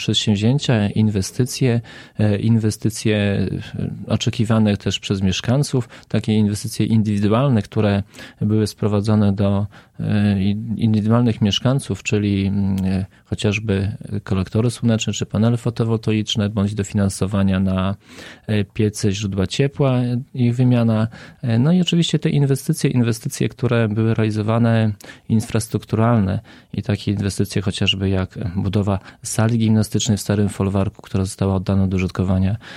przedsięwzięcia, inwestycje oczekiwane też przez mieszkańców, takie inwestycje indywidualne, które były sprowadzone do indywidualnych mieszkańców, czyli chociażby kolektory słoneczne czy panele fotowoltaiczne, bądź dofinansowania na piece, źródła ciepła, ich wymiana. No i oczywiście te inwestycje, które były realizowane infrastrukturalne i takie inwestycje chociażby jak budowa sali gimnastycznej w Starym Folwarku, która została oddana do użytkowania,